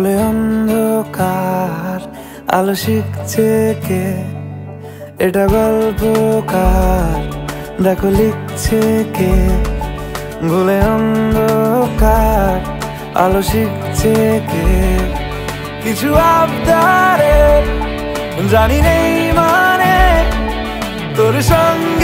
অন্ধকার আলো শিখছে কে, এটা গল্পকার দেখো লিখছে কে। ভুলে অন্ধকার আলো শিখছে কে, কিছু আবদারে জানি নেই মানে তোর সঙ্গে